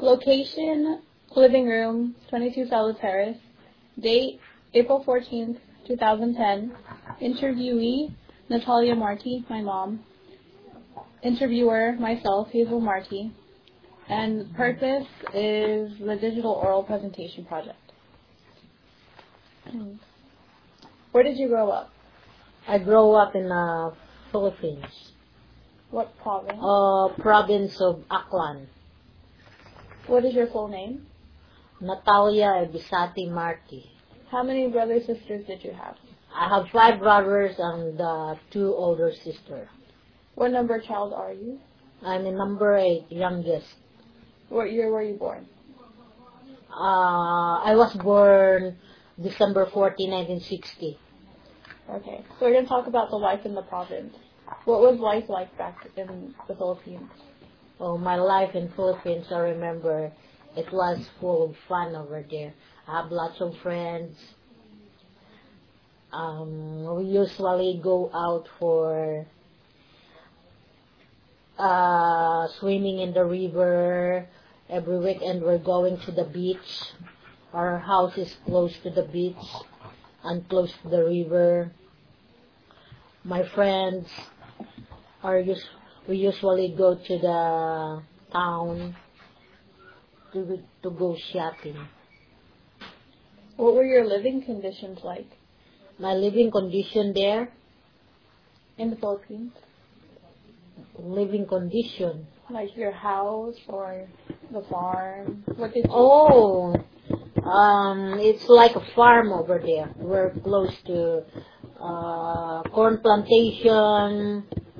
Location, living room, 22 Salas Terrace. Date, April 14th, 2010. Interviewee, Natalia Marti, my mom. Interviewer, myself, Hazel Marti. And purpose is the digital oral presentation project. Where did you grow up? I grew up in Philippines. What province? Province of Aklan. What is your full name? Natalia Bisati Marti. How many brothers and sisters did you have? I have 5 brothers and 2 older sisters. What number child are you? I'm in number 8, youngest. What year were you born? I was born December 14, 1960. Okay, so we're going to talk about the life in the province. What was life like back in the Philippines? Oh, my life in Philippines, I remember it was full of fun over there. I have lots of friends. We usually go out for swimming in the river. Every weekend we're going to the beach. Our house is close to the beach and close to the river. My friends we usually go to the town to go shopping. What were your living conditions like? My living condition there? In the Philippines? Living condition? Like your house or the farm? What did you... Oh, it's like a farm over there. We're close to corn plantation,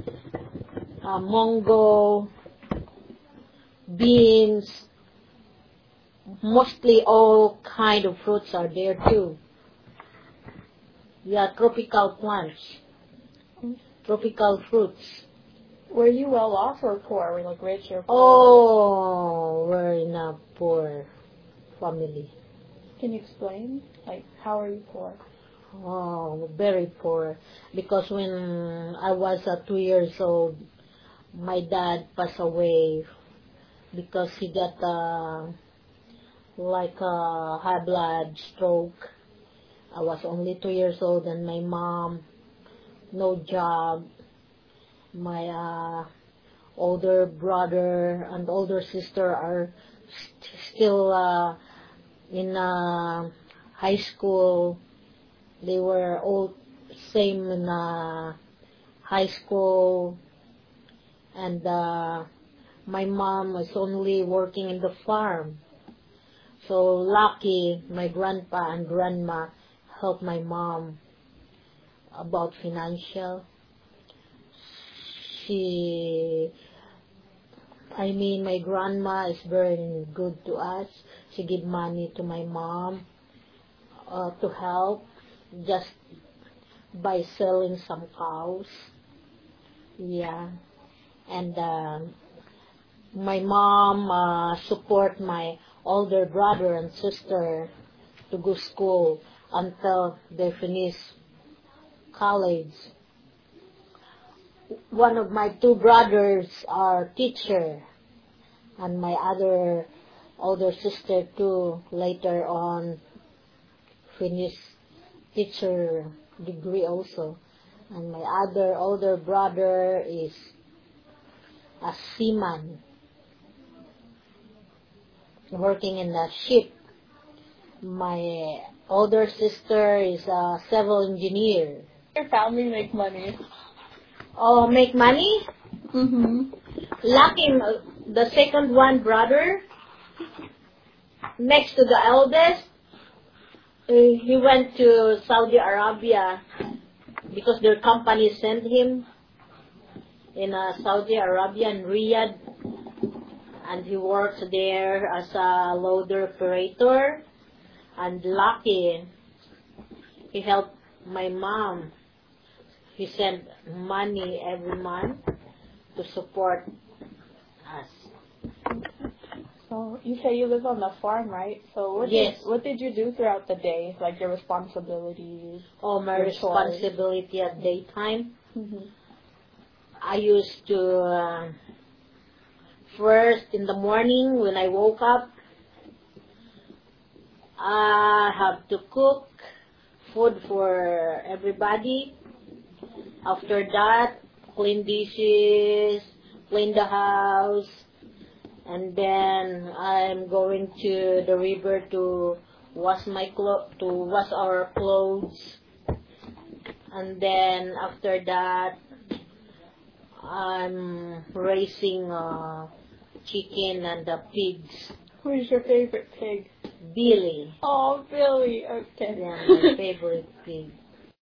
mango, beans. Mostly all kind of fruits are there too. Yeah, tropical plants, tropical fruits. Were you well off or poor? Were you like rich or poor? Oh, we're in a poor family. Can you explain? Like, how are you poor? Oh, very poor. Because when I was 2 years old, my dad passed away because he got like a high blood stroke. I was only 2 years old and my mom, no job. My older brother and older sister are still in high school. They were all same in high school. And my mom was only working in the farm. So lucky my grandpa and grandma helped my mom about financial. My grandma is very good to us. She give money to my mom to help just by selling some cows. Yeah. And my mom support my older brother and sister to go school until they finish college. One of my 2 brothers are teacher, and my other older sister too later on finished teacher degree also. And my other older brother is a seaman working in a ship. My older sister is a civil engineer. Your family make money. Oh, make money? Mm-hmm. Lucky, the second one brother, next to the eldest, he went to Saudi Arabia because their company sent him in Saudi Arabia in Riyadh, and he works there as a loader operator. And lucky, he helped my mom. He sent money every month to support us. So you say you live on the farm, right? So what did you do throughout the day? Like your responsibilities? Oh, my responsibility at daytime? Mm-hmm. I used to First, in the morning when I woke up, I have to cook food for everybody. After that, clean dishes, clean the house, and then I'm going to the river to wash our clothes. And then after that, I'm raising chicken and the pigs. Who's your favorite pig? Billy. Oh, Billy. Okay. Yeah, my favorite pig.